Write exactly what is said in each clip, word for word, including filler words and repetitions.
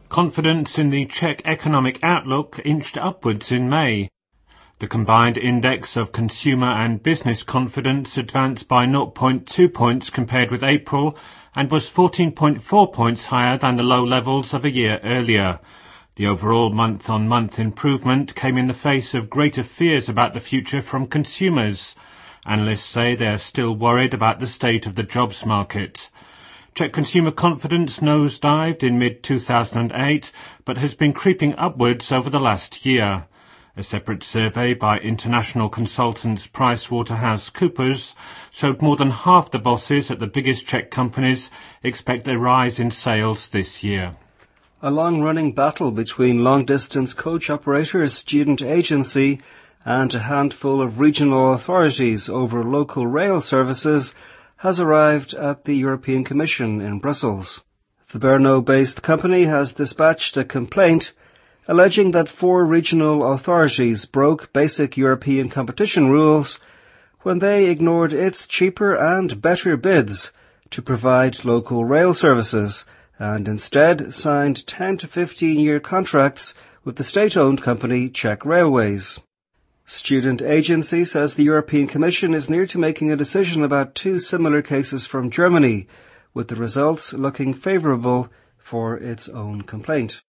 Confidence in the Czech economic outlook inched upwards in May. The combined index of consumer and business confidence advanced by zero point two points compared with April and was fourteen point four points higher than the low levels of a year earlier. The overall month-on-month improvement came in the face of greater fears about the future from consumers. Analysts say they are still worried about the state of the jobs market. Czech consumer confidence nosedived in mid two thousand eight, but has been creeping upwards over the last year. A separate survey by international consultants PricewaterhouseCoopers showed more than half the bosses at the biggest Czech companies expect a rise in sales this year. A long-running battle between long-distance coach operators, student agency, and a handful of regional authorities over local rail services has arrived at the European Commission in Brussels. The Brno-based company has dispatched a complaint alleging that four regional authorities broke basic European competition rules when they ignored its cheaper and better bids to provide local rail services and instead signed ten to fifteen year contracts with the state-owned company Czech Railways. Student Agency says the European Commission is near to making a decision about two similar cases from Germany, with the results looking favourable for its own complaint.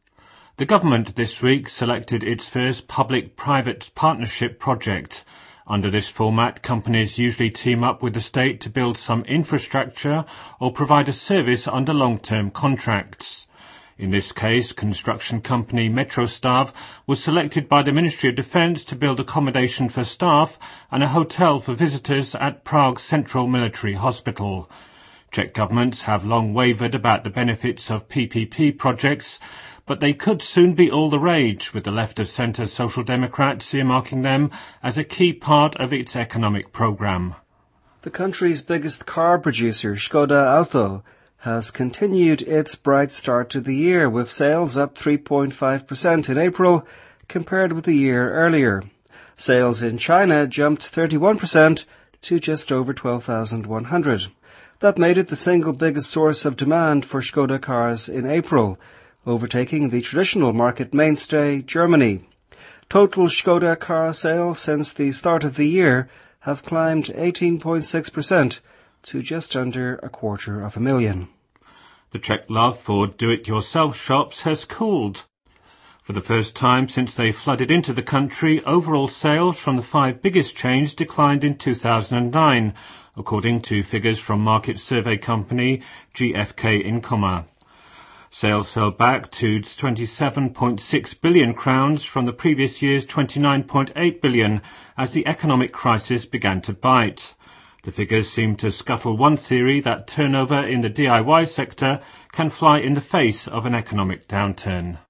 The government this week selected its first public-private partnership project. Under this format, companies usually team up with the state to build some infrastructure or provide a service under long-term contracts. In this case, construction company Metrostav was selected by the Ministry of Defence to build accommodation for staff and a hotel for visitors at Prague's Central Military Hospital. Czech governments have long wavered about the benefits of P P P projects, but they could soon be all the rage, with the left-of-centre Social Democrats earmarking them as a key part of its economic programme. The country's biggest car producer, Škoda Auto, has continued its bright start to the year, with sales up three point five percent in April compared with the year earlier. Sales in China jumped thirty-one percent to just over twelve thousand one hundred. That made it the single biggest source of demand for Škoda cars in April, overtaking the traditional market mainstay, Germany. Total Škoda car sales since the start of the year have climbed eighteen point six percent to just under a quarter of a million. The Czech love for do-it-yourself shops has cooled. For the first time since they flooded into the country, overall sales from the five biggest chains declined in two thousand nine, according to figures from market survey company G F K Incoma. Sales fell back to twenty-seven point six billion crowns from the previous year's twenty-nine point eight billion as the economic crisis began to bite. The figures seem to scuttle one theory that turnover in the D I Y sector can fly in the face of an economic downturn.